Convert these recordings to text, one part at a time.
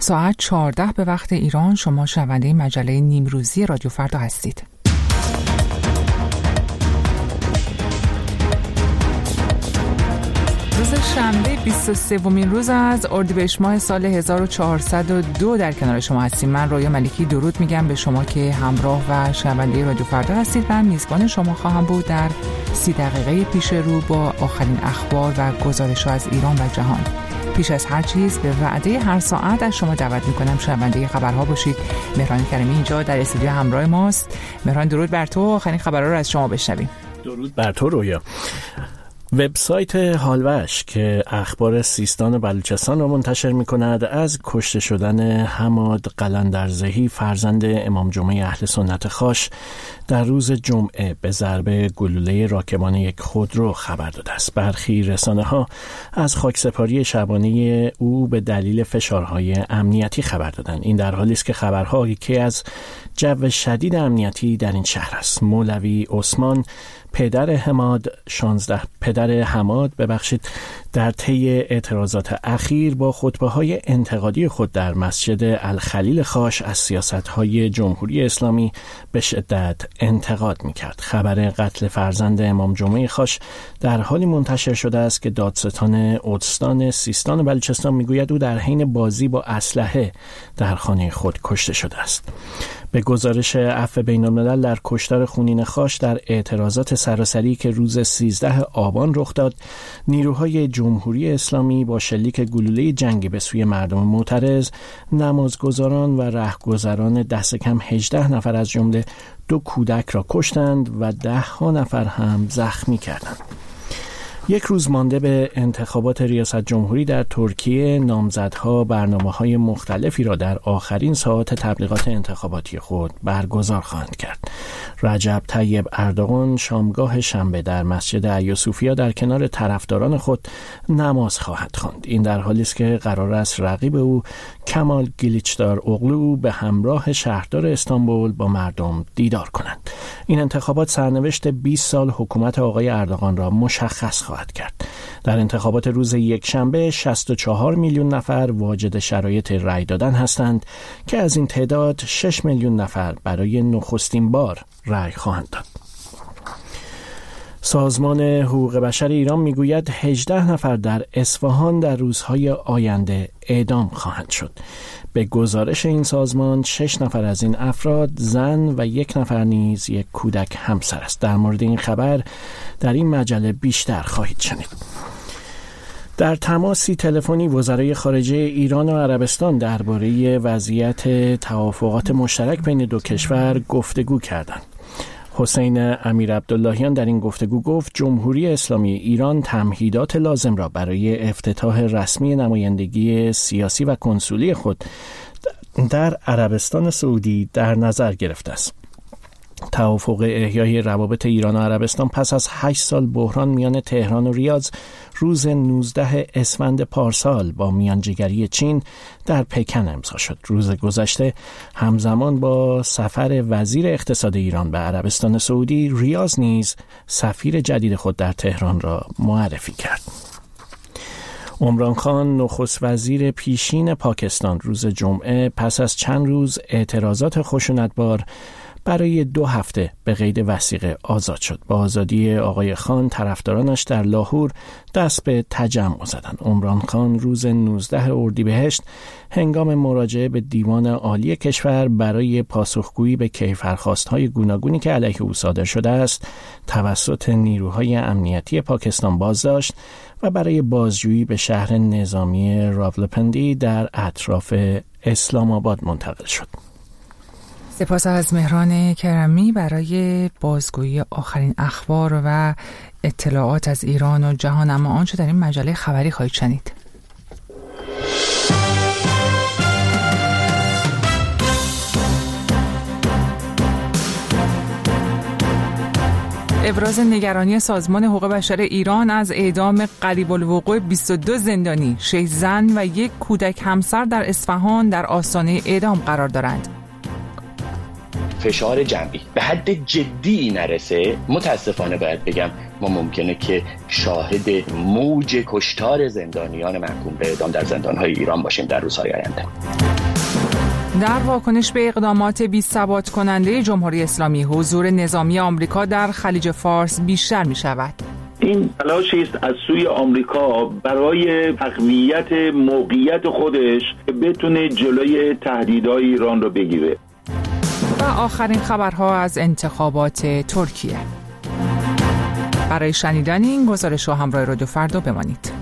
ساعت 14 به وقت ایران. شما شنونده مجله نیمروزی رادیو فردا هستید. روز شنبه 23مین روز از اردیبهشت ماه سال 1402 در کنار شما هستیم. من رویا ملکی درود میگم به شما که همراه و شنونده رادیو فردا هستید و میزبان شما خواهم بود در 30 دقیقه پیش رو با آخرین اخبار و گزارش‌ها از ایران و جهان. پیش از هر چیز به وعده هر ساعت از شما دعوت میکنم شنونده خبرها باشید. مهران کریمی اینجا در استودیو همراه ماست. مهران درود بر تو، آخرین خبرها رو از شما بشنویم. درود بر تو رویا. وبسایت حالوش که اخبار سیستان و بلوچستان را منتشر می‌کند از کشته شدن حماد قلندرزهی فرزند امام جمعه اهل سنت خاش در روز جمعه به ضربه گلوله راکبان یک خودرو خبر داده است. برخی رسانه‌ها از خاکسپاری شبانه او به دلیل فشارهای امنیتی خبر دادند. این در حالی است که خبرها که از جو شدید امنیتی در این شهر است. مولوی عثمان پدر حماد در طی اعتراضات اخیر با خطبه‌های انتقادی خود در مسجد الخلیل خاش از سیاست‌های جمهوری اسلامی به شدت انتقاد می‌کرد. خبر قتل فرزند امام جمعه خاش در حالی منتشر شده است که دادستان استان سیستان و بلوچستان می‌گوید او در حین بازی با اسلحه در خانه خود کشته شده است. به گزارش عفو بین‌الملل در کشتار خونین خاش در اعتراضات سراسری که روز 13 آبان رخ داد، نیروهای جمهوری اسلامی با شلیک گلوله جنگی به سوی مردم معترض، نمازگزاران و رهگذران دست کم 18 نفر از جمله 2 کودک را کشتند و 10 نفر هم زخمی کردند. یک روز مانده به انتخابات ریاست جمهوری در ترکیه، نامزدها برنامه‌های مختلفی را در آخرین ساعات تبلیغات انتخاباتی خود برگزار خواهند کرد. رجب طیب اردوغان شامگاه شنبه در مسجد ایاصوفیا در کنار طرفداران خود نماز خواهد خواند. این در حالی است که قرار است رقیب او کمال گلیچدار اوغلو به همراه شهردار استانبول با مردم دیدار کنند. این انتخابات سرنوشت 20 سال حکومت آقای اردوغان را مشخص خواهد کرد. در انتخابات روز یکشنبه 64 میلیون نفر واجد شرایط رأی دادن هستند که از این تعداد 6 میلیون نفر برای نخستین بار رأی خواهند داد. سازمان حقوق بشر ایران میگوید 18 نفر در اصفهان در روزهای آینده اعدام خواهند شد. به گزارش این سازمان 6 نفر از این افراد زن و 1 نفر نیز یک کودک همسر است. در مورد این خبر در این مجله بیشتر خواهید شنید. در تماسی تلفنی وزرای خارجه ایران و عربستان درباره وضعیت توافقات مشترک بین دو کشور گفتگو کردند. حسین امیر عبداللهیان در این گفتگو گفت جمهوری اسلامی ایران تمهیدات لازم را برای افتتاح رسمی نمایندگی سیاسی و کنسولی خود در عربستان سعودی در نظر گرفته است. توافق احیای روابط ایران و عربستان پس از 8 سال بحران میان تهران و ریاض روز 19 اسفند پارسال با میانجیگری چین در پکن امضا شد. روز گذشته همزمان با سفر وزیر اقتصاد ایران به عربستان سعودی، ریاض نیز سفیر جدید خود در تهران را معرفی کرد. عمران خان نخست وزیر پیشین پاکستان روز جمعه پس از چند روز اعتراضات خشونتبار برای 2 هفته به قید وثیقه آزاد شد. با آزادی آقای خان طرفدارانش در لاهور دست به تجمع زدند. عمران خان روز 19 اردیبهشت هنگام مراجعه به دیوان عالی کشور برای پاسخگویی به کیفرخواست‌های گوناگونی که علیه او صادر شده است توسط نیروهای امنیتی پاکستان بازداشت و برای بازجویی به شهر نظامی راولپندی در اطراف اسلام آباد منتقل شد. سپاس از مهران کرمی برای بازگویی آخرین اخبار و اطلاعات از ایران و جهان. اما آنچه در این مجله خبری خواهید شنید. ابراز نگرانی سازمان حقوق بشر ایران از اعدام قریب الوقوع 22 زندانی، 6 زن و 1 کودک همسر در اصفهان در آستانه اعدام قرار دارند. فشار جمعی به حد جدی نرسه، متاسفانه باید بگم ما ممکنه که شاهد موج کشتار زندانیان محکوم به اعدام در زندان‌های ایران باشیم در روزهای آینده. در واکنش به اقدامات بی‌ثبات کننده جمهوری اسلامی، حضور نظامی آمریکا در خلیج فارس بیشتر می‌شود. این تلاشی است از سوی آمریکا برای تقویت موقعیت خودش که بتونه جلوی تهدیدهای ایران رو بگیره. و آخرین خبرها از انتخابات ترکیه. برای شنیدن این گزارش رو همراه رادیو فردا بمانید.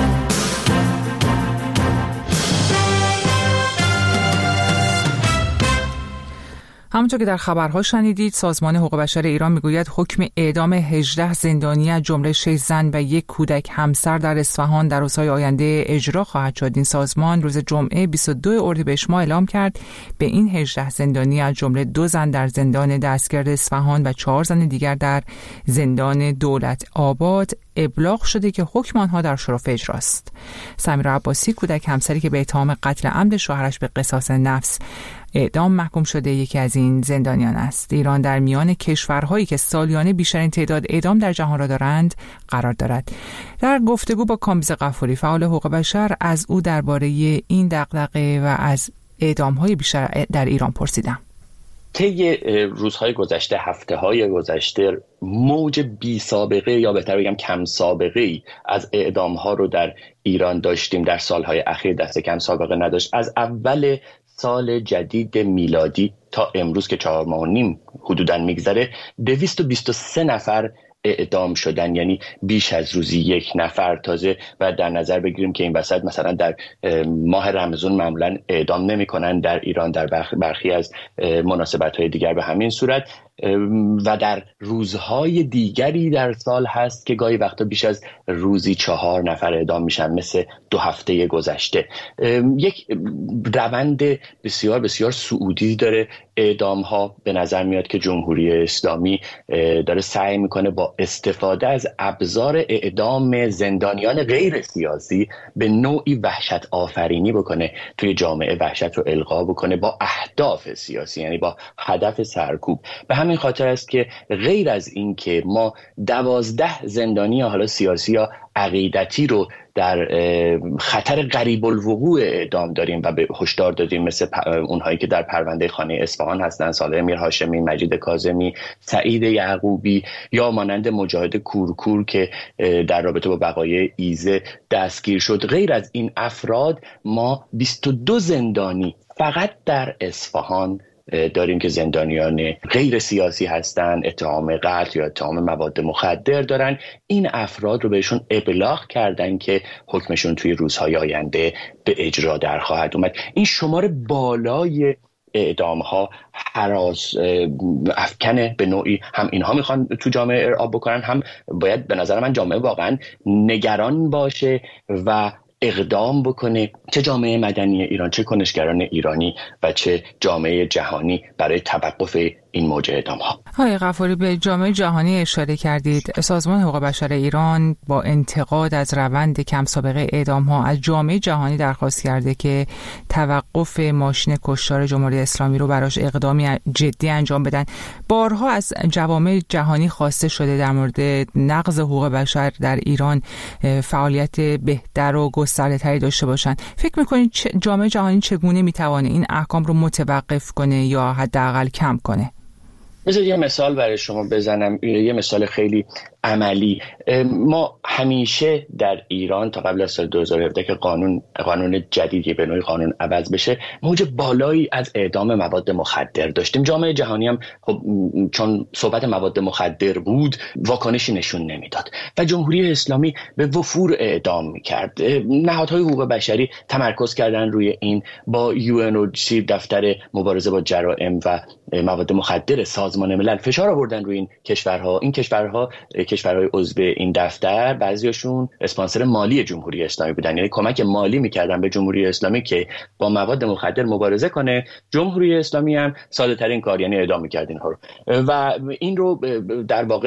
همونطور که در خبرها شنیدید، سازمان حقوق بشر ایران میگوید حکم اعدام 18 زندانی از جمله 6 زن و 1 کودک همسر در اصفهان در روزهای آینده اجرا خواهد شد. این سازمان روز جمعه 22 اردیبهشت ماه اعلام کرد به این 18 زندانی از جمله 2 زن در زندان دستگرد اصفهان و 4 زن دیگر در زندان دولت آباد ابلاغ شده که حکم آنها در شرف اجراست. سمیرا عباسی، کودک همسری که به اتهام قتل عمد شوهرش به قصاص نفس اعدام محکوم شده، یکی از این زندانیان است. ایران در میان کشورهایی که سالیانه بیشترین تعداد اعدام در جهان را دارند قرار دارد. در گفتگو با کامبیز غفوری، فعال حقوق بشر، از او درباره این دغدغه و از اعدام‌های بیشتر در ایران پرسیدم. طی روزهای گذشته، هفته‌های گذشته، موج بی سابقه یا بهتر بگم کم سابقه ای از اعدام‌ها رو در ایران داشتیم. در سالهای اخیر دست کم سابقه نداشت. از اول سال جدید میلادی تا امروز که 4 ماه و نیم حدوداً میگذره، 223 نفر اعدام شدن، یعنی بیش از روزی 1 نفر. تازه و در نظر بگیریم که این وسط مثلا در ماه رمضان معمولا اعدام نمی‌کنن در ایران، در برخی از مناسبت‌های دیگر به همین صورت، و در روزهای دیگری در سال هست که گاهی وقتا بیش از روزی 4 نفر اعدام میشن، مثل 2 هفته گذشته. یک روند بسیار بسیار صعودی داره اعدام ها. به نظر میاد که جمهوری اسلامی داره سعی میکنه با استفاده از ابزار اعدام زندانیان غیر سیاسی به نوعی وحشت آفرینی بکنه توی جامعه، وحشت رو القا بکنه با اهداف سیاسی، یعنی با هدف سرکوب. به همین خاطر است که غیر از این که ما 12 زندانی حالا سیاسی یا عقیدتی رو در خطر قریب الوقوع اعدام داریم و به هشدار دادیم، مثل اونهایی که در پرونده خانه اصفهان هستن، صالح میر هاشمی، مجید کاظمی، سعید یعقوبی، یا مانند مجاهد کورکور که در رابطه با بقایای ایزه دستگیر شد. غیر از این افراد ما 22 زندانی فقط در اصفهان داریم که زندانیان غیر سیاسی هستن، اتهام قتل یا اتهام مواد مخدر دارن. این افراد رو بهشون ابلاغ کردن که حکمشون توی روزهای آینده به اجرا در خواهد اومد. این شمار بالای اعدام ها هراس افکنه به نوعی. هم اینها میخوان تو جامعه ارعاب بکنن، هم باید به نظر من جامعه واقعا نگران باشه و اقدام بکنه، چه جامعه مدنی ایران، چه کنشگران ایرانی و چه جامعه جهانی، برای توقف این موج اعدام‌ها. آقای غفوری، به جامعه جهانی اشاره کردید. سازمان حقوق بشر ایران با انتقاد از روند کم سابقه اعدام‌ها از جامعه جهانی درخواست کرده که توقف ماشین کشتار جمهوری اسلامی رو براش اقدامی جدی انجام بدن. بارها از جوامع جهانی خواسته شده در مورد نقض حقوق بشر در ایران فعالیت بهتر و گسترده‌تری داشته باشن. فکر می‌کنید جامعه جهانی چگونه می‌تونه این احکام رو متوقف کنه یا حداقل کم کنه؟ بذارید یه مثال برای شما بزنم، یه مثال خیلی عملی. ما همیشه در ایران تا قبل از سال 2017 که قانون جدیدی به نوعی قانون عوض بشه، موج بالایی از اعدام مواد مخدر داشتیم. جامعه جهانی هم خب چون صحبت مواد مخدر بود واکنشی نشون نمیداد و جمهوری اسلامی به وفور اعدام میکرد. نهادهای حقوق بشری تمرکز کردن روی این، با UNODC دفتر مبارزه با جرائم و مواد مخدر سازمان ملل فشار آوردن روی این کشورها. این کشورهای عضو این دفتر بعضیاشون اسپانسر مالی جمهوری اسلامی بودن، یعنی کمک مالی میکردن به جمهوری اسلامی که با مواد مخدر مبارزه کنه. جمهوری اسلامی هم ساده ترین کار، یعنی اعدام میکرد اینها رو، و این رو در واقع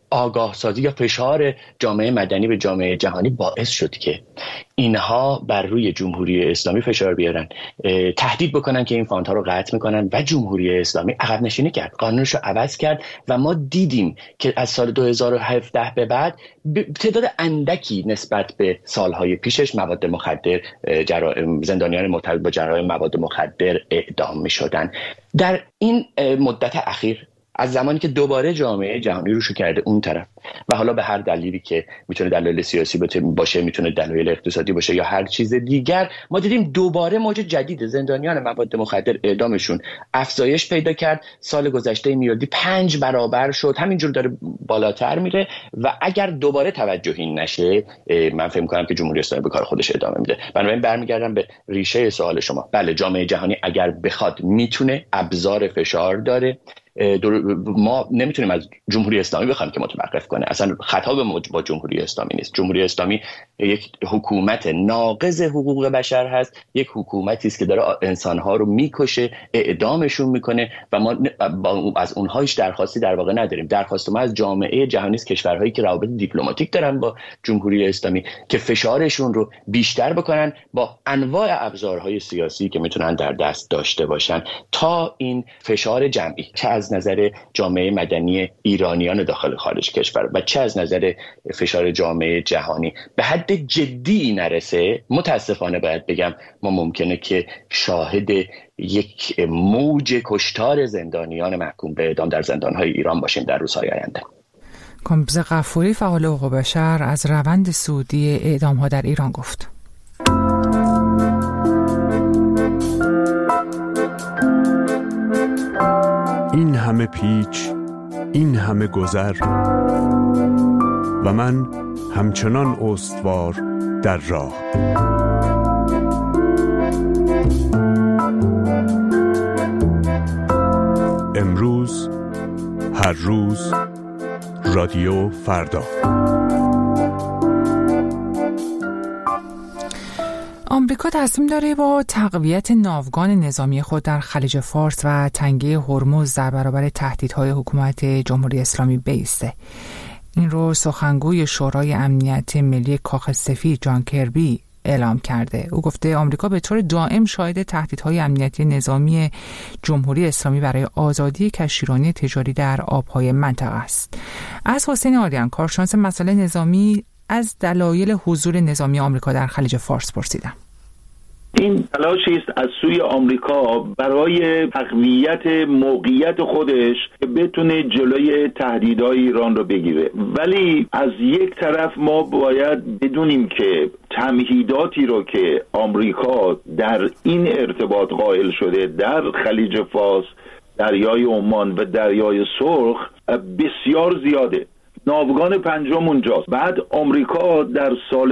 آگاه سازی یا فشار جامعه مدنی به جامعه جهانی باعث شد که اینها بر روی جمهوری اسلامی فشار بیارن، تهدید بکنن که این فاندها رو قطع میکنن و جمهوری اسلامی عقب نشینی کرد، قانونش رو عوض کرد و ما دیدیم که از سال 2017 به بعد تعداد اندکی نسبت به سالهای پیشش مواد مخدر، زندانیان مرتبط با جرایم مواد مخدر اعدام میشدن. در این مدت اخیر از زمانی که دوباره جامعه جهانی روشو کرده اون طرف و حالا به هر دلیلی که میتونه دلایل سیاسی باشه، میتونه دلایل اقتصادی باشه یا هر چیز دیگر، ما دیدیم دوباره موج جدید زندانیان مواد مخدر اعدامشون افزایش پیدا کرد. سال گذشته میلادی 5 برابر شد، همینجور داره بالاتر میره و اگر دوباره توجهی نشه من فکر می‌کنم که جمهوری اسلامی به کار خودش ادامه میده. بنابراین برمیگردم به ریشه سوال شما. بله، جامعه جهانی اگر بخواد میتونه، ابزار فشار داره. ما نمیتونیم از جمهوری اسلامی بخوایم که متوقف کنه، اصلا خطاب با جمهوری اسلامی نیست. جمهوری اسلامی یک حکومت ناقض حقوق بشر هست، یک حکومتی است که داره انسانها رو میکشه، اعدامشون میکنه و ما از اونها هیچ درخواستی در واقع نداریم. درخواست ما از جامعه جهانی است، کشورهایی که روابط دیپلماتیک دارن با جمهوری اسلامی، که فشارشون رو بیشتر بکنن با انواع ابزارهای سیاسی که میتونن در دست داشته باشن تا این فشار جمعی، چه از نظر جامعه مدنی ایرانیان داخل خارج کشور و چه از نظر فشار جامعه جهانی، به حد جدی نرسه. متاسفانه باید بگم ما ممکنه که شاهد یک موج کشتار زندانیان محکوم به اعدام در زندانهای ایران باشیم در روزهای آینده. کامبیز غفوری، فعال حقوق بشر، از روند صعودی اعدام‌ها در ایران گفت. این همه پیچ، این همه گذر و من همچنان استوار در راه. امروز، هر روز، رادیو فردا. آمریکا تصمیم داره با تقویت ناوگان نظامی خود در خلیج فارس و تنگه هرمز در برابر تهدیدهای حکومت جمهوری اسلامی بایسته. این رو سخنگوی شورای امنیت ملی کاخ سفید جان کربی اعلام کرده. او گفته آمریکا به طور دائم شاهد تهدیدهای امنیتی نظامی جمهوری اسلامی برای آزادی کشتیرانی تجاری در آبهای منطقه است. از حسین آریان، کارشناس مسائل نظامی، از دلایل حضور نظامی آمریکا در خلیج فارس پرسیدم. این تلاشی است از سوی آمریکا برای تقویت موقعیت خودش که بتونه جلوی تهدیدهای ایران رو بگیره، ولی از یک طرف ما باید بدونیم که تمهیداتی رو که آمریکا در این ارتباط قائل شده در خلیج فارس، دریای عمان و دریای سرخ بسیار زیاده. ناوگان 5 اونجاست. بعد آمریکا در سال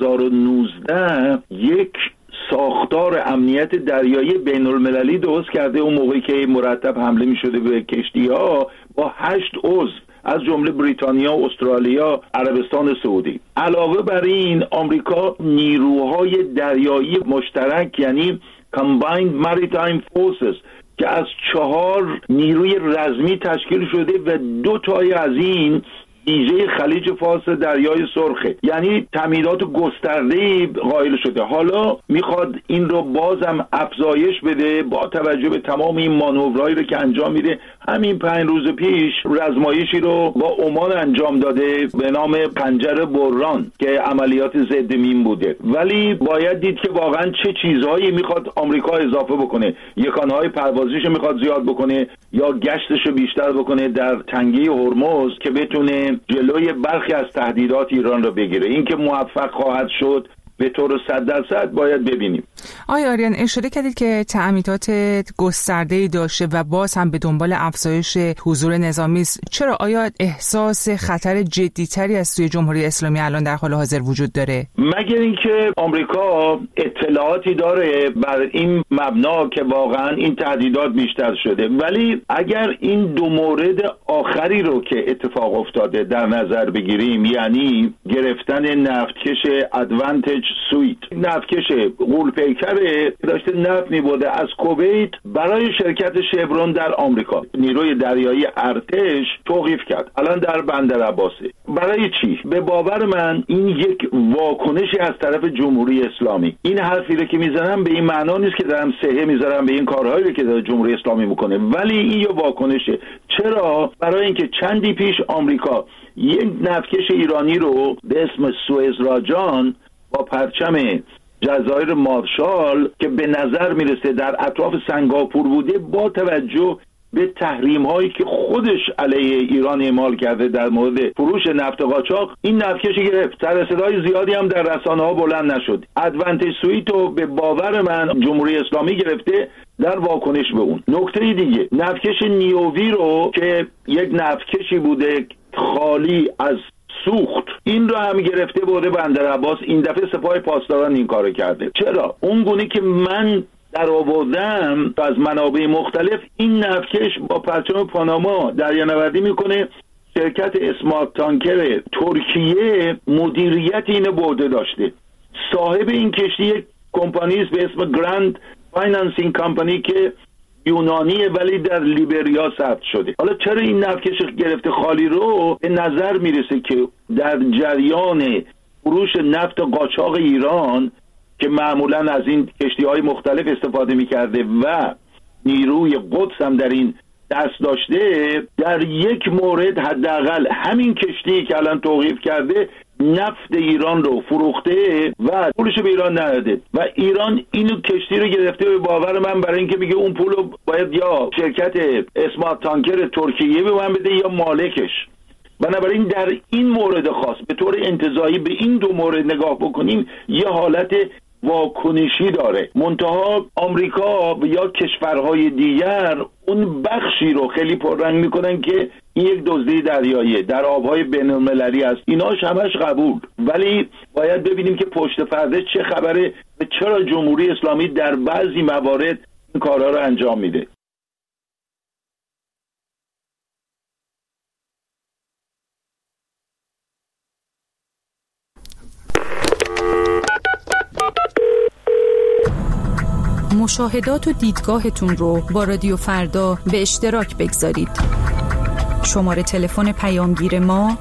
2019 یک ساختار امنیت دریایی بین المللی درست کرده. اون موقعی که مرتب حمله می شده به کشتی ها با 8 عضو از جمله بریتانیا، استرالیا، عربستان سعودی. علاوه بر این آمریکا نیروهای دریایی مشترک یعنی Combined Maritime Forces که از 4 نیروی رزمی تشکیل شده و 2 تای از این ویژه خلیج فارس دریای سرخه، یعنی تمهیدات گسترده‌ای قائل شده. حالا میخواد این رو بازم افزایش بده با توجه به تمام این مانورهایی رو که انجام میده. همین 5 روز پیش رزمایشی رو با عمان انجام داده به نام خنجر بران که عملیات ضد مین بوده، ولی باید دید که واقعا چه چیزهایی میخواد آمریکا اضافه بکنه. یکانهای پروازیش میخواد زیاد بکنه یا گشتش رو بیشتر بکنه در تنگه هرمز که بتونه جلوی برخی از تهدیدات ایران رو بگیره. این که موفق خواهد شد به طور 100% باید ببینیم. آقای آریان، اشاره کردید که تأمینات گسترده‌ای داشته و باز هم به دنبال افزایش حضور نظامی است. چرا؟ آیا احساس خطر جدی‌تری از سوی جمهوری اسلامی الان در حال حاضر وجود داره؟ مگر اینکه آمریکا اطلاعاتی داره بر این مبنا که واقعا این تهدیدات بیشتر شده، ولی اگر این 2 مورد آخری رو که اتفاق افتاده در نظر بگیریم، یعنی گرفتن نفتکش ادوانتج سویت، نفتکش غول‌پیکره داشته نفت می‌برده از کویت برای شرکت شبرون در آمریکا. نیروی دریایی ارتش توقیف کرد، الان در بندر عباسه. برای چی؟ به باور من این یک واکنشی از طرف جمهوری اسلامی. این حرفی رو که میزنم به این معنا نیست که دارم سهه میذارم به این کارهایی رو که داره جمهوری اسلامی میکنه، ولی این یه واکنشه. چرا؟ برای اینکه چندی پیش آمریکا یک نفتکش ایرانی رو به اسم سوئز راجان با پرچم جزایر مارشال که به نظر میرسه در اطراف سنگاپور بوده، با توجه به تحریم هایی که خودش علیه ایران اعمال کرده در مورد فروش نفت قاچاق، این نفتکش گرفت. سر صدای زیادی هم در رسانه ها بلند نشد. ادوانتج سویت رو به باور من جمهوری اسلامی گرفته در واکنش به اون. نکته دیگه، نفتکش نیووی رو که یک نفتکشی بوده خالی از سوخت، این رو هم گرفته بوده بندر عباس. این دفعه سپاه پاسداران این کارو کرده. چرا؟ اون گونه که من در آوردم از منابع مختلف، این نفتکش با پرچم پاناما دریانوردی میکنه. شرکت اسمارت تانکر ترکیه مدیریت این برده داشته. صاحب این کشتی یک کمپانی است به اسم گراند فاینانسینگ کمپانی که یونانیه ولی در لیبریا ثبت شده. حالا چرا این نفتکش گرفته خالی رو؟ به نظر میرسه که در جریان فروش نفت قاچاق ایران که معمولا از این کشتی‌های مختلف استفاده می‌کرده و نیروی قدس هم در این دست داشته، در یک مورد حداقل همین کشتی که الان توقیف کرده نفت ایران رو فروخته و پولش به ایران نداده و ایران اینو کشتی رو گرفته. به باور من برای اینکه میگه اون پول رو باید یا شرکت اسمارت تانکر ترکیه به من بده یا مالکش. بنابراین در این مورد خاص به طور انتزاعی به این دو مورد نگاه بکنیم، یه حالت واکنشی داره. منتها آمریکا و یا کشورهای دیگر اون بخشی رو خیلی پررنگ میکنن که این یک دزدی دریایی در آبهای بین‌المللی است. ایناش همش قبول، ولی باید ببینیم که پشت پرده چه خبره و چرا جمهوری اسلامی در بعضی موارد این کارها رو انجام میده. مشاهدات و دیدگاهتون رو با رادیو فردا به اشتراک بگذارید. شماره تلفن پیامگیر ما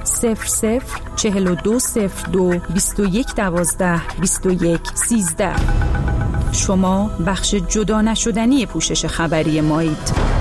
00420221122113. شما بخش جدا نشدنی پوشش خبری مایید.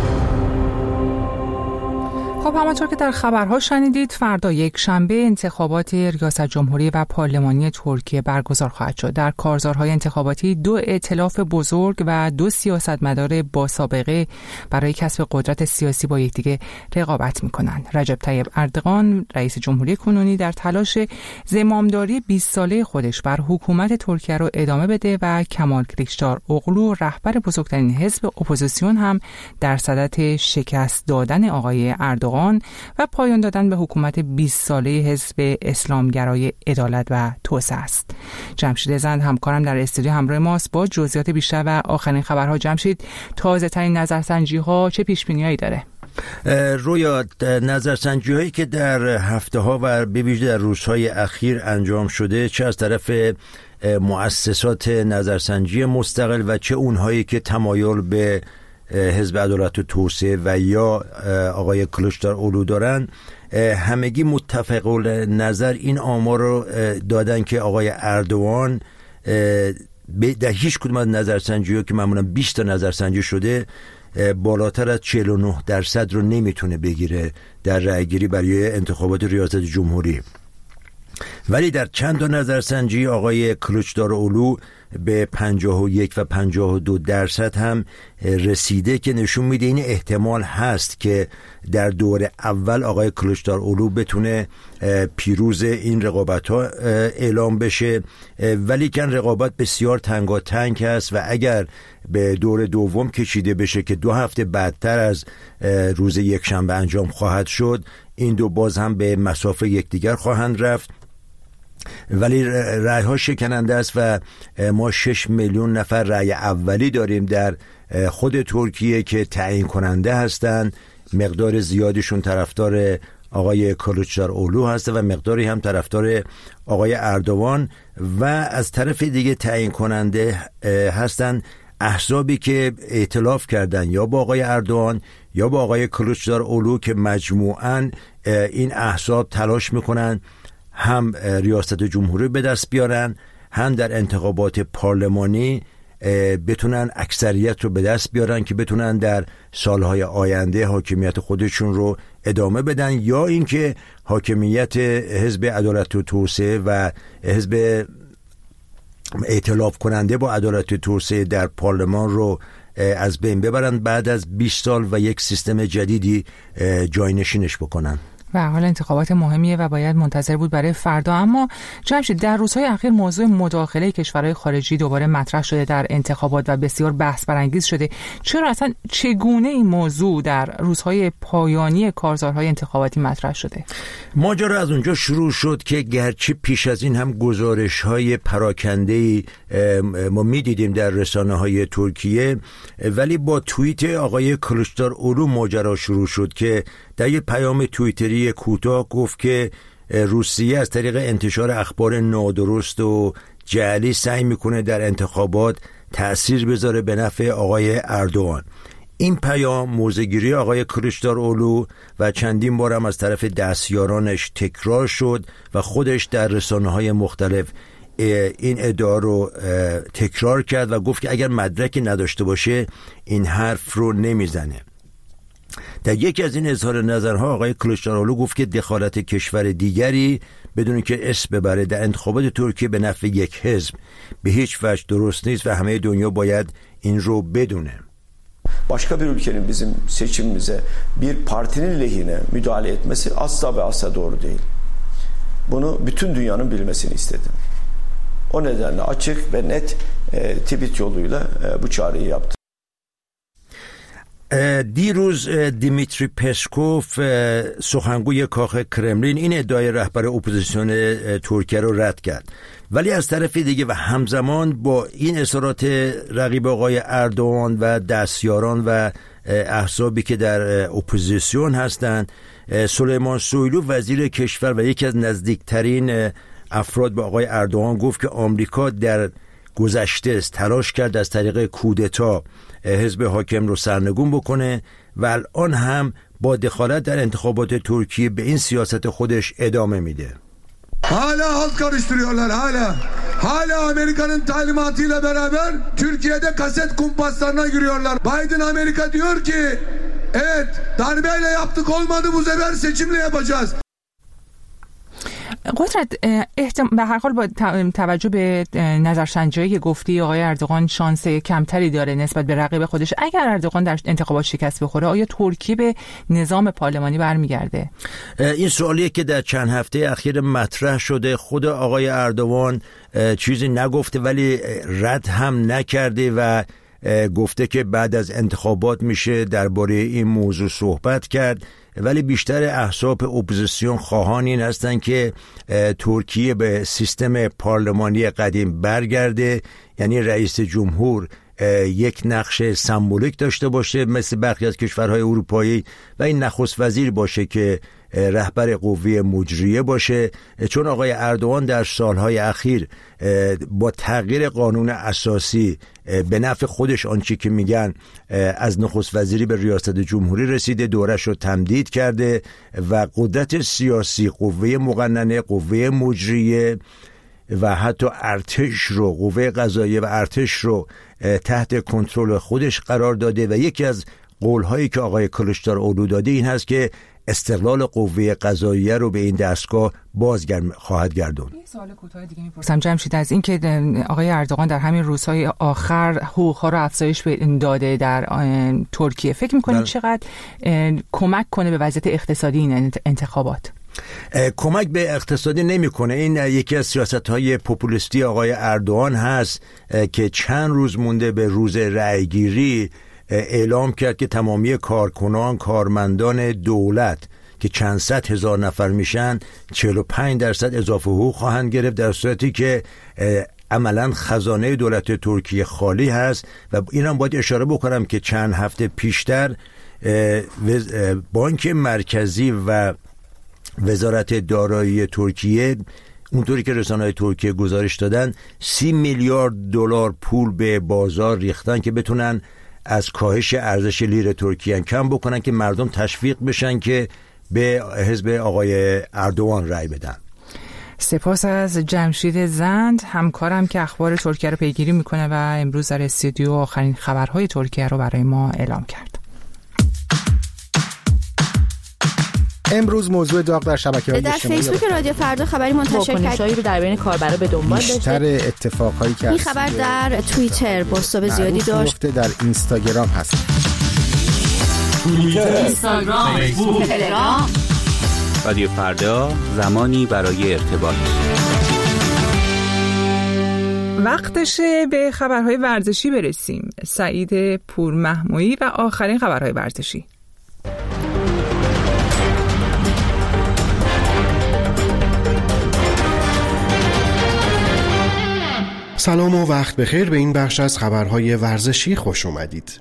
خب همانطور که در خبرها شنیدید، فردا یک شنبه انتخابات ریاست جمهوری و پارلمانی ترکیه برگزار خواهد شد. در کارزارهای انتخاباتی دو ائتلاف بزرگ و دو سیاستمدار با سابقه برای کسب قدرت سیاسی با یکدیگه رقابت می‌کنند. رجب طیب اردوغان رئیس جمهوری کنونی در تلاش زمامداری 20 ساله خودش بر حکومت ترکیه رو ادامه بده و کمال کلیچداروغلو رهبر بزرگترین حزب اپوزیسیون هم در صدد شکست دادن آقای اردوغان و پایان دادن به حکومت 20 ساله حزب اسلامگرای عدالت و توسعه است. جمشید زند همکارم در استودیو همراه ماست با جزئیات بیشتر و آخرین خبرها. جمشید، تازه ترین نظرسنجی ها چه پیش بینی‌هایی داره؟ رویا، نظرسنجی هایی که در هفته ها و به ویژه در روزهای اخیر انجام شده، چه از طرف مؤسسات نظرسنجی مستقل و چه اونهایی که تمایل به حزب عدالت و توسعه و یا آقای کلیچداروغلو دارن، همگی متفق نظر این آمار رو دادن که آقای اردوغان در هیچ کدوم از نظرسنجی‌ها که معمولا 20 تا نظرسنجی شده بالاتر از 49% رو نمیتونه بگیره در رأیگیری برای انتخابات ریاست جمهوری. ولی در چند تا نظرسنجی آقای کلیچداروغلو به 51 و 52% هم رسیده که نشون میده این احتمال هست که در دور اول آقای کلیچداروغلو بتونه پیروز این رقابت ها اعلام بشه، ولی کن رقابت بسیار تنگاتنگ هست و اگر به دور دوم کشیده بشه که 2 هفته بعدتر از روز یکشنبه انجام خواهد شد، این دو باز هم به مسافه یکدیگر خواهند رفت. ولی رأی ها شکننده است و ما 6 میلیون نفر رأی اولی داریم در خود ترکیه که تعیین کننده هستند. مقدار زیادشون طرفدار آقای کلیچداروغلو هست و مقداری هم طرفدار آقای اردوان و از طرف دیگه تعیین کننده هستن احزابی که ائتلاف کردن یا با آقای اردوان یا با آقای کلوچدارولو که مجموعاً این احزاب تلاش میکنن هم ریاست جمهوری به دست بیارن، هم در انتخابات پارلمانی بتونن اکثریت رو به دست بیارن که بتونن در سالهای آینده حاکمیت خودشون رو ادامه بدن، یا اینکه حاکمیت حزب عدالت و توسعه و حزب ائتلاف کننده با عدالت و توسعه در پارلمان رو از بین ببرن بعد از 20 سال و یک سیستم جدیدی جاینشینش بکنن. و حال انتخابات مهمیه و باید منتظر بود برای فردا. اما جمشید، در روزهای اخیر موضوع مداخله کشورهای خارجی دوباره مطرح شده در انتخابات و بسیار بحث برانگیز شده. چرا اصلا چگونه این موضوع در روزهای پایانی کارزارهای انتخاباتی مطرح شده؟ ماجرا از اونجا شروع شد که گرچه پیش از این هم گزارش‌های پراکنده‌ای ما می‌دیدیم در رسانه‌های ترکیه، ولی با توییت آقای کلوچدارولو ماجرا شروع شد که در یک پیام توییتری کوتاه گفت که روسیه از طریق انتشار اخبار نادرست و جعلی سعی میکنه در انتخابات تأثیر بذاره به نفع آقای اردوان. این پیام موضع‌گیری آقای کلوچدارولو و چندین بار هم از طرف دستیارانش تکرار شد و خودش در رسانه‌های مختلف این ادعا رو تکرار کرد و گفت که اگر مدرکی نداشته باشه این حرف رو نمیزنه. در یکی از این اظهار نظرها آقای کلوچدارولو گفت که دخالت کشور دیگری بدون که اسم ببره در انتخابات ترکیه به نفع یک حزب به hiç vecih درست نیست و همه دنیا باید این رو بدونه. Başka bir ülkenin bizim seçimimize bir partinin lehine müdahale etmesi asla ve asla doğru değil. Bunu bütün dünyanın bilmesini istedim. O nedenle açık ve net tweet yoluyla bu çağrıyı yaptım. دیروز دیمیتری پسکوف سخنگوی کاخ کرملین این ادعای رهبر اپوزیسیون ترکیه رو رد کرد، ولی از طرف دیگه و همزمان با این اظهارات رقیب آقای اردوان و دستیاران و احزابی که در اپوزیسیون هستند، سلیمان سویلو وزیر کشور و یکی از نزدیکترین افراد به آقای اردوان گفت که آمریکا در گذشته تلاش کرد از طریق کودتا حزب حاکم رو سرنگون بکنه و الان هم با dexalat در انتخابات ترکیه به این سیاست خودش ادامه میده. Hala halk karıştırıyorlar hala Amerika'nın talimatıyla beraber Türkiye'de kaset kumpaslarına giriyorlar. Biden Amerika diyor ki evet darbeyle yaptık olmadı bu sefer seçimle yapacağız. قدرت به هر حال با توجه به نظرسنجی‌هایی که گفتی آقای اردوغان شانس کمتری داره نسبت به رقیب خودش. اگر اردوغان در انتخابات شکست بخوره آیا ترکیه به نظام پارلمانی برمیگرده؟ این سوالیه که در چند هفته اخیر مطرح شده. خود آقای اردوغان چیزی نگفته ولی رد هم نکرده و گفته که بعد از انتخابات میشه درباره این موضوع صحبت کرد، ولی بیشتر احزاب اپوزیسیون خواهان این هستن که ترکیه به سیستم پارلمانی قدیم برگرده، یعنی رئیس جمهور یک نقش سمبولیک داشته باشه مثل برخی از کشورهای اروپایی و این نخست وزیر باشه که رهبر قوه مجریه باشه، چون آقای اردوغان در سالهای اخیر با تغییر قانون اساسی به نفع خودش آنچه که میگن از نخست وزیری به ریاست جمهوری رسیده، دورش رو تمدید کرده و قدرت سیاسی، قوه مقننه، قوه مجریه و حتی ارتش رو، قوه قضاییه و ارتش رو تحت کنترل خودش قرار داده و یکی از قولهایی که آقای کلوچدارولو داده این هست که استقلال قوه قضاییه رو به این دستگاه خواهد گردوند. یه سوال کوتاه دیگه میپرسم جمشید، از این که آقای اردوغان در همین روزهای آخر حقوق‌ها رو افزایش داده در ترکیه، فکر می‌کنید چقدر کمک کنه به وضعیت اقتصادی این انتخابات؟ کمک به اقتصادی نمیکنه. این یکی از سیاست‌های پوپولیستی آقای اردوغان هست که چند روز مونده به روز رأیگیری اعلام کرد که تمامی کارکنان، کارمندان دولت که چند صد هزار نفر میشن 45% اضافه حقوق خواهند گرفت، در صورتی که عملا خزانه دولت ترکیه خالی هست. و اینم باید اشاره بکنم که چند هفته پیشتر بانک مرکزی و وزارت دارایی ترکیه اونطوری که رسانه‌های ترکیه گزارش دادن 30 میلیارد دلار پول به بازار ریختن که بتونن از کاهش ارزش لیر ترکیه کم بکنن که مردم تشویق بشن که به حزب آقای اردوغان رأی بدن. سپاس از جمشید زند، همکارم که اخبار ترکیه رو پیگیری میکنه و امروز در استودیو آخرین خبرهای ترکیه رو برای ما اعلام کرد. امروز موضوع داغ در شبکه‌های اجتماعی در فیسبوک رادیو فردا خبری منتشر کرد. واکنش‌هایی رو در بین کاربرا به دنبال داشته. بیشتر اتفاقایی که این خبر در توییتر بازتاب زیادی داشت. در اینستاگرام هست. توییتر، اینستاگرام، فیسبوک، تلگرام. رادیو فردا، زمانی برای ارتباط. وقتشه به خبرهای ورزشی برسیم. سعید پورمحمویی و آخرین خبرهای ورزشی. سلام و وقت بخیر، به این بخش از خبرهای ورزشی خوش اومدید.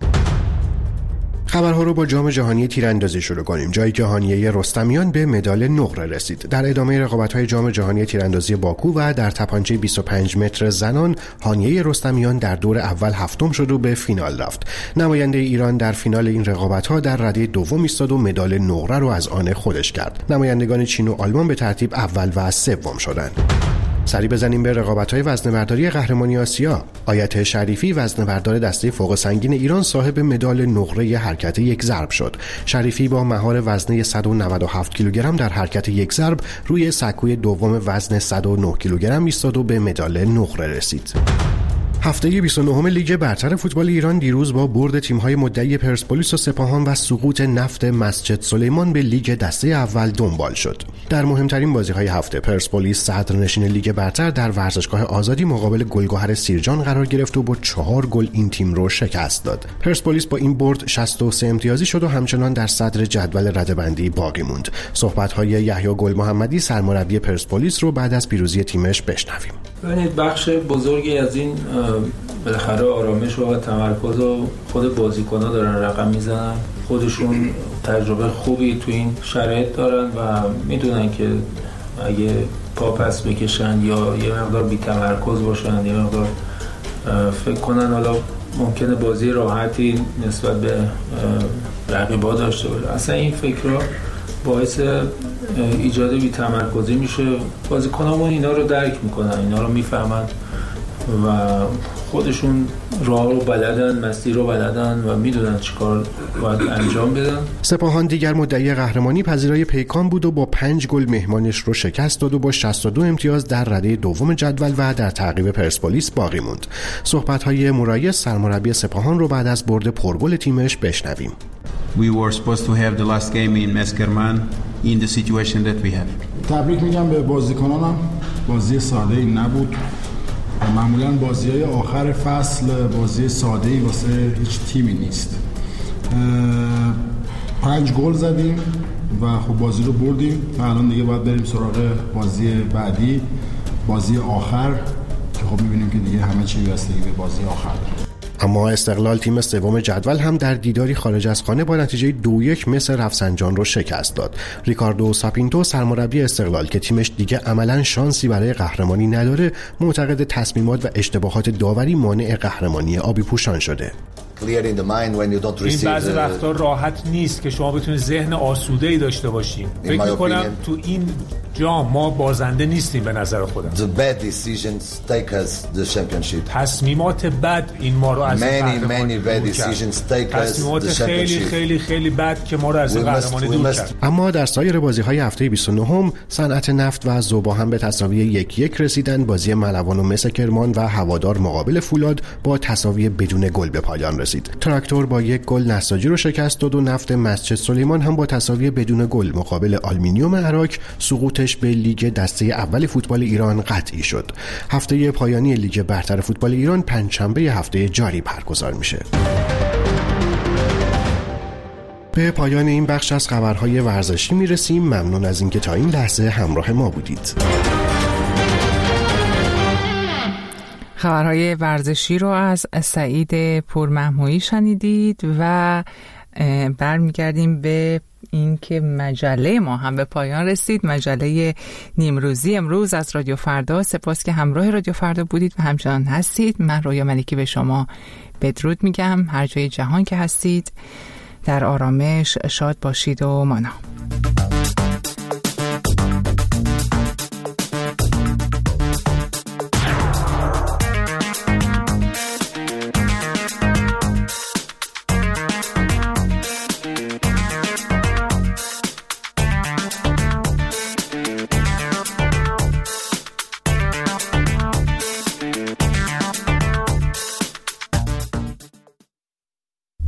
خبرها رو با جام جهانی تیراندازی شروع کنیم. جایی که هانیه رستمیان به مدال نقره رسید. در ادامه رقابت‌های جام جهانی تیراندازی باکو و در تپانچه 25 متر زنان، هانیه رستمیان در دور اول هفتم شد و به فینال رفت. نماینده ایران در فینال این رقابت‌ها در رده دوم ایستاد و مدال نقره رو از آن خودش کرد. نمایندگان چین و آلمان به ترتیب اول و سوم شدند. سری بزنیم به رقابت‌های وزنه‌برداری قهرمانی آسیا. آیت شریفی وزنه‌بردار دسته فوق سنگین ایران صاحب مدال نقره حرکت یک ضرب شد. شریفی با مهار وزنه 197 کیلوگرم در حرکت یک ضرب روی سکوی دوم وزن 109 کیلوگرم ایستاد و به مدال نقره رسید. هفته 29 لیگ برتر فوتبال ایران دیروز با برد تیم‌های مدعی پرسپولیس و سپاهان و سقوط نفت مسجد سلیمان به لیگ دسته اول دنبال شد. در مهمترین بازی‌های هفته پرسپولیس صدرنشین لیگ برتر در ورزشگاه آزادی مقابل گلگهر سیرجان قرار گرفت و با 4 گل این تیم رو شکست داد. پرسپولیس با این برد 63 امتیازی شد و همچنان در صدر جدول رده‌بندی باقی موند. صحبت‌های یحیی گل محمدی سرمربی پرسپولیس رو بعد از پیروزی تیمش بشنویم. ببینید بخش بزرگی از این بالاخره آرامش و تمرکز و خود بازیکن‌ها دارن رقم میزنن، خودشون تجربه خوبی تو این شرایط دارن و میدونن که اگه پا پس بکشن یا یه مقدار بی تمرکز باشن، یه مقدار فکر کنن حالا ممکنه بازی راحتی نسبت به رقیبا داشته باشه. اصلا این فکرها باعث ایجاد بی تمرکزی میشه. بازیکنامون اینا رو درک میکنن، اینا رو میفهمن و خودشون راه رو بلدن، مسیر رو بلدن و میدونن چیکار باید انجام بدن. سپاهان دیگر مدعی قهرمانی پذیرای پیکان بود و با 5 گل مهمانش رو شکست داد و با 62 امتیاز در رده دوم جدول و در تعقیب پرسپولیس باقی موند. صحبت‌های مرایس سرمربی سپاهان رو بعد از برد پرگل تیمش بشنویم. We were supposed to have the last game in Meskerman in the situation that we have. تبریک میگم به بازیکنانم. بازی ساده‌ای نبود. معمولاً بازی‌های آخر فصل بازی ساده‌ای واسه هیچ تیمی نیست. 5 گل زدیم و خب بازی رو بردیم و الان دیگه باید بریم سراغ بازی بعدی، بازی آخر که خب می‌بینیم که دیگه همه چی بستگی به بازی آخر داره. اما استقلال تیم سوم جدول هم در دیداری خارج از خانه با نتیجه 2-1 مس رفسنجان رو شکست داد. ریکاردو ساپینتو سرمربی استقلال که تیمش دیگه عملاً شانسی برای قهرمانی نداره، معتقد تصمیمات و اشتباهات داوری مانع قهرمانی آبی پوشان شده. این بعضی وقتا راحت نیست که شما بتونید ذهن آسوده‌ای داشته باشین. فکر می‌کنم تو این جام ما بازنده نیستیم به نظر خودم. تصمیمات بد این ما رو از قهرمانی دور کرد. تصمیمات خیلی خیلی خیلی بد که ما رو از قهرمانی دور کرد. اما در سایر بازی‌های هفته 29 صنعت نفت و ذوبا هم به تساوی 1-1 رسیدند. بازی ملوان و مس کرمان و هوادار مقابل فولاد با تساوی بدون گل به پایان رسید. تراکتور با 1 گل نساجی رو شکست داد و نفت مسجد سلیمان هم با تساوی بدون گل مقابل آلومینیوم عراق سقوطش به لیگ دسته اول فوتبال ایران قطعی شد. هفته پایانی لیگ برتر فوتبال ایران پنجشنبه هفته جاری برگزار میشه. به پایان این بخش از خبرهای ورزشی میرسیم. ممنون از اینکه تا این لحظه همراه ما بودید. خبرهای ورزشی رو از سعید پورمحمویی شنیدید و برمیگردیم به این که مجله ما هم به پایان رسید، مجله نیمروزی امروز از رادیو فردا. سپاس که همراه رادیو فردا بودید و همچنان هستید. من رویا ملکی به شما بدرود میگم. هر جای جهان که هستید در آرامش شاد باشید و مانا.